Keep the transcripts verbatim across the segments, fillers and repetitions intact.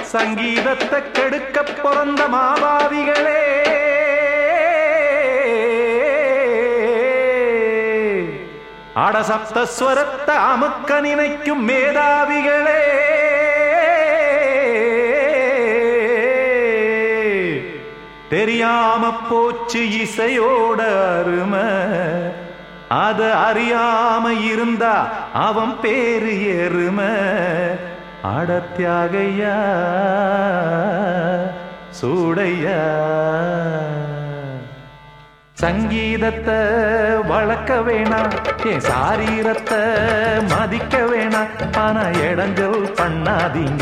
சங்கீதத்தை கெடுக்க பிறந்த மாபாவிகளே, அடசப்தஸ்வரத்தை அமுக்க நினைக்கும் மேதாவிகளே, தெரியாம போச்சு இசையோட அருமை, அத அறியாம இருந்தா அவன் பேரு எருமை. அடத்தியாகையா சூடையா, சங்கீதத்தை வளர்க்க வேணாம், என் சாரீரத்தை மதிக்க வேணாம், ஆனா இடங்கள் பண்ணாதீங்க.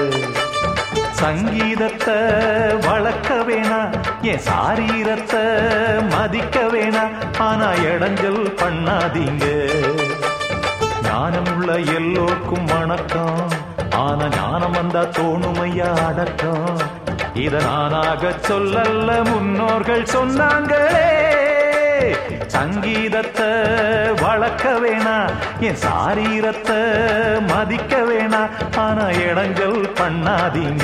சங்கீதத்தை வளர்க்க வேணாம், என் சாரீரத்தை மதிக்க வேணாம், ஆனா இடங்கள் பண்ணாதீங்க. ஞானம் உள்ள எல்லோருக்கும் வணக்கம், ஆனா ஞானம் வந்தா தோணுமையா அடக்கம். இத நானாக சொல்லல்ல, முன்னோர்கள் சொன்னாங்களே. சங்கீதத்தை வளர்க்க வேணா, என் சாரீரத்தை மதிக்க வேணா, ஆனா இடங்கள் பண்ணாதீங்க.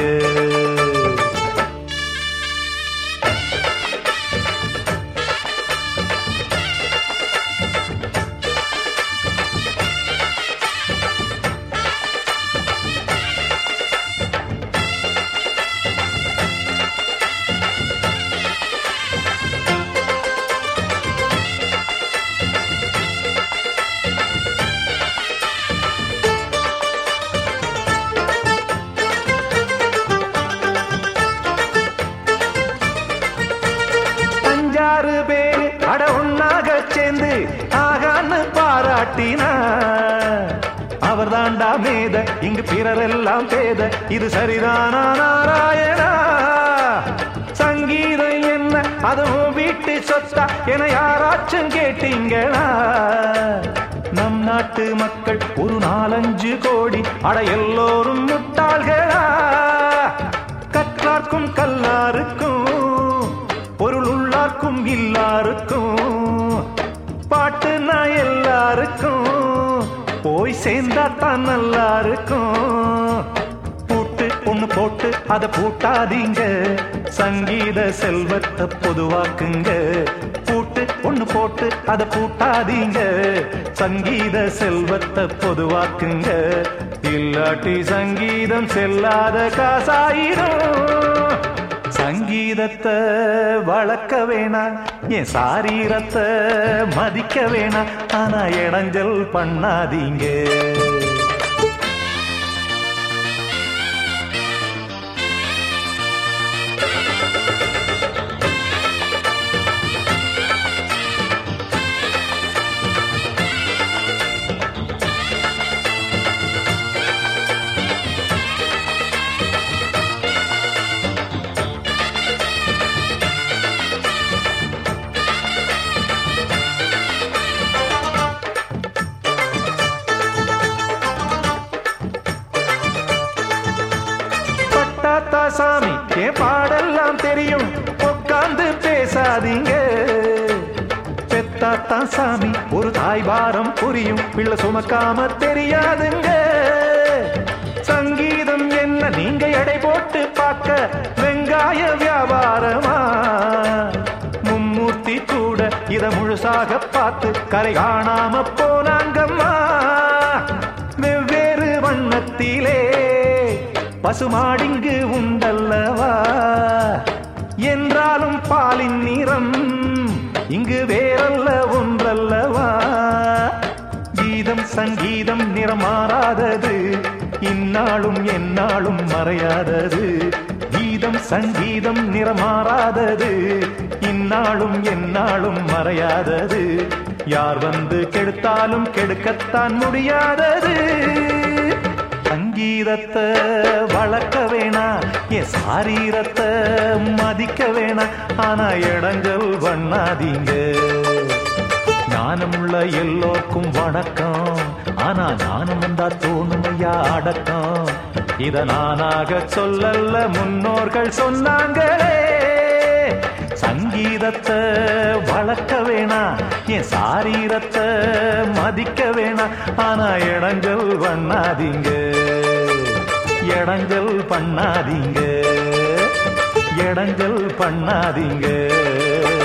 ஆறு பேரு அட ஒன்னாக சேர்ந்து ஆகான்னு பாராட்டினா, அவர் தாண்டா மேத, இங்கு பிறரெல்லாம் பேத, இது சரிதானா நாராயணா? சங்கீதம் என்ன அதுவும் வீட்டு சொத்தா என யாராச்சும் கேட்டீங்களா? நம் நாட்டு மக்கள் ஒரு நாலஞ்சு கோடி, அட எல்லோரும் முட்டாள்களா? கற்றார்க்கும் கல்லாருக்கும் பொருள் உள்ளார்க்கும் இல்லாருக்கும், பாட்டுனா எல்லாருக்கும் போய் சேர்ந்தா தான் நல்லா இருக்கும். பூட்டு ஒண்ணு போட்டு அதை பூட்டாதீங்க, சங்கீத செல்வத்தை பொதுவாக்குங்க. பூட்டு ஒண்ணு போட்டு அதை பூட்டாதீங்க, சங்கீத செல்வத்தை பொதுவாக்குங்க. இல்லாட்டி சங்கீதம் செல்லாத காசாயிரும். சங்கீதத்தை வளர்க்க வேணா, என் சாரீரத்தை மதிக்க வேணா, ஆனா இடைஞ்சல் பண்ணாதீங்க. சாமி என் பாடெல்லாம் தெரியும், உட்கார்ந்து பேசாதீங்க. பெத்தாத்தா சாமி ஒரு தாய் பாரம் புரியும், பிள்ளை சுமக்காம தெரியாதுங்க. சங்கீதம் என்ன நீங்க எடை போட்டு பார்க்க வெங்காய வியாபாரமா? மும்மூர்த்தி கூட இத முழுசாக பார்த்து கரை காணாம போனாங்கம்மா. வெவ்வேறு வண்ணத்திலே பசுமாடிங்கு உண்டல்லவா, என்றாலும் பாலின் நிறம் இங்கு வேறல்ல ஒன்றல்லவா. கீதம் சங்கீதம் நிறம் மாறாதது, இந்நாளும் எந்நாளும் மறையாதது. கீதம் சங்கீதம் நிறம் மாறாதது, இந்நாளும் எந்நாளும் மறையாதது. யார் வந்து கெடுத்தாலும் கெடுக்கத்தான் முடியாதது. சங்கீதத்தை வளர்க்க வேணா, என் சாரீரத்தை மதிக்க வேணா, ஆனா இடங்கள் பண்ணாதீங்க. ஞானம் உள்ள எல்லோருக்கும் வணக்கம், ஆனா ஞானம் வந்தா தோணுமையா அடக்கம். இத நானாக சொல்லல்ல, முன்னோர்கள் சொன்னாங்களே. சங்கீதத்தை வளர்க்க வேணா, என் சாரீரத்தை மதிக்க வேணா, ஆனா இடங்கள் பண்ணாதீங்க. எடஞ்சல் பண்ணாதீங்க எடஞ்சல் பண்ணாதீங்க